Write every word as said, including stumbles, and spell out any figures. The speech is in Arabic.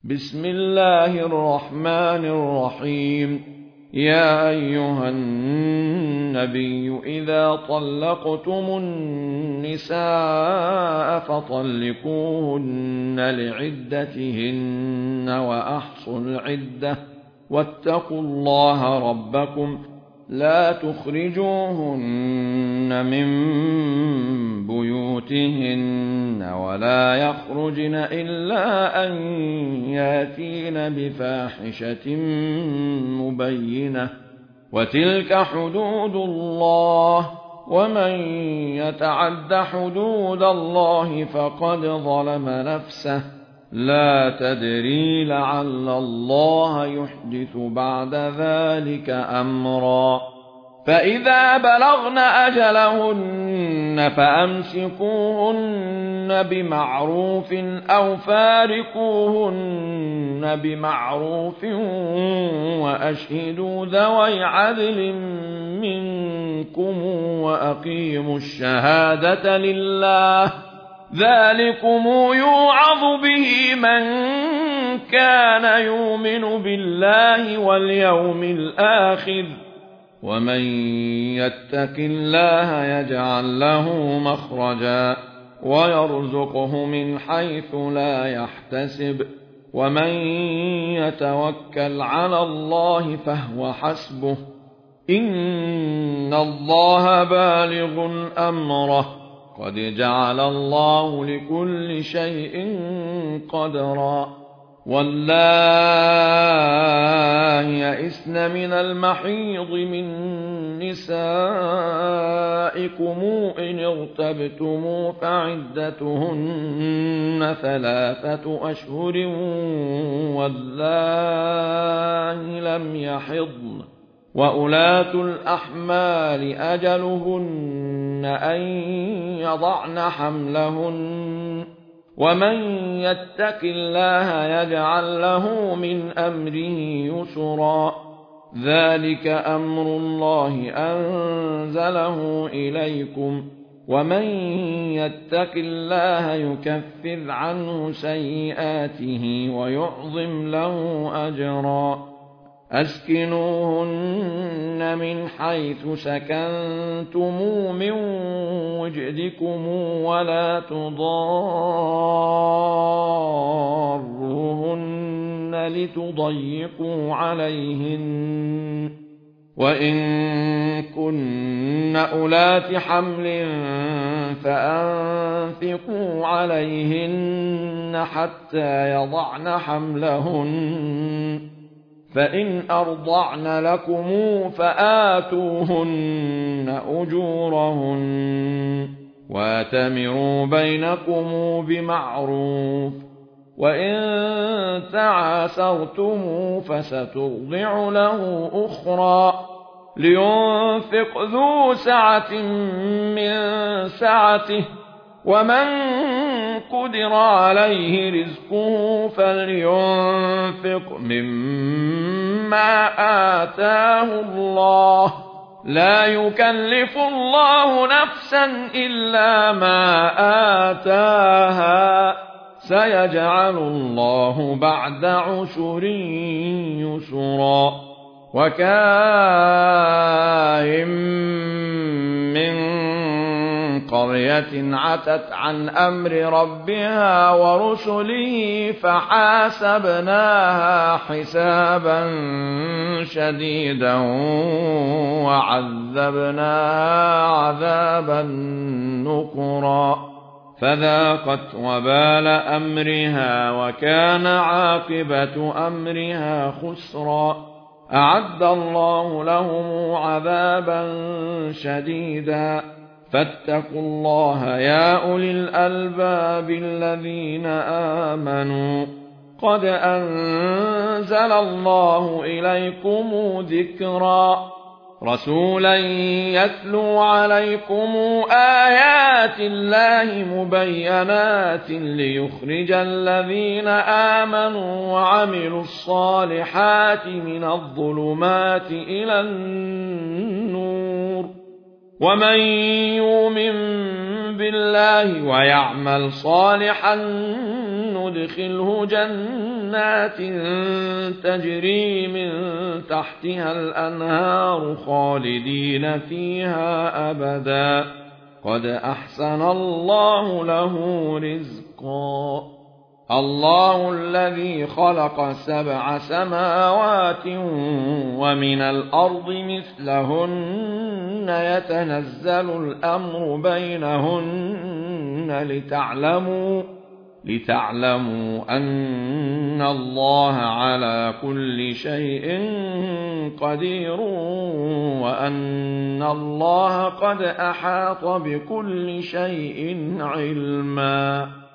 بسم الله الرحمن الرحيم. يا أيها النبي إذا طلقتم النساء فطلقوهن لعدتهن وأحصوا العدة واتقوا الله ربكم لا تخرجوهن من بيوتهن ولا يخرجن إلا أن ياتين بفاحشة مبينة وتلك حدود الله ومن يتعد حدود الله فقد ظلم نفسه لا تدري لعل الله يحدث بعد ذلك أمرا. فإذا بلغن أجلهن فأمسكوهن بمعروف أو فارقوهن بمعروف وأشهدوا ذوي عدل منكم وأقيموا الشهادة لله ذلكم يوعظ به من كان يؤمن بالله واليوم الآخر ومن يتق الله يجعل له مخرجا ويرزقه من حيث لا يحتسب ومن يتوكل على الله فهو حسبه إن الله بالغ أمره قد جعل الله لكل شيء قدرا. واللائي يئسن من المحيض من نسائكم إن ارتبتم فعدتهن ثلاثة أشهر واللائي لم يحضن وأولاة الأحمال أجلهن أن يضعن حملهن ومن يتق الله يجعل له من أمره يسرا ذلك أمر الله أنزله إليكم ومن يتق الله يكفر عنه سيئاته ويعظم له أجرا. أسكنوهن من حيث سكنتم من وجدكم ولا تضاروهن لتضيقوا عليهن وإن كن أولات حمل فأنفقوا عليهن حتى يضعن حملهن فإن أرضعن لكم فآتوهن أجورهن واتمروا بينكم بمعروف وإن تعاسرتم فسترضع له أخرى لينفق ذو سعة من سعته ومن قدر عليه رزقه فلينفق مما آتاه الله لا يكلف الله نفسا إلا ما آتاها سيجعل الله بعد عسر يسرا. وكاين من قرية عتت عن أمر ربها ورسله فحاسبناها حسابا شديدا وعذبناها عذابا نكرا فذاقت وبال أمرها وكان عاقبة أمرها خسرا. أعد الله لهم عذابا شديدا فاتقوا الله يا أولي الألباب الذين آمنوا قد أنزل الله إليكم ذكرا رسولا يتلو عليكم آيات الله مبينات ليخرج الذين آمنوا وعملوا الصالحات من الظلمات إلى النور ومن يؤمن بالله ويعمل صالحا ندخله جنات تجري من تحتها الأنهار خالدين فيها أبدا قد أحسن الله له رزقا الله الذي خلق سبع سماوات ومن الأرض مثلهن يتنزل الأمر بينهن لتعلموا لتعلموا أن الله على كل شيء قدير وأن الله قد أحاط بكل شيء علما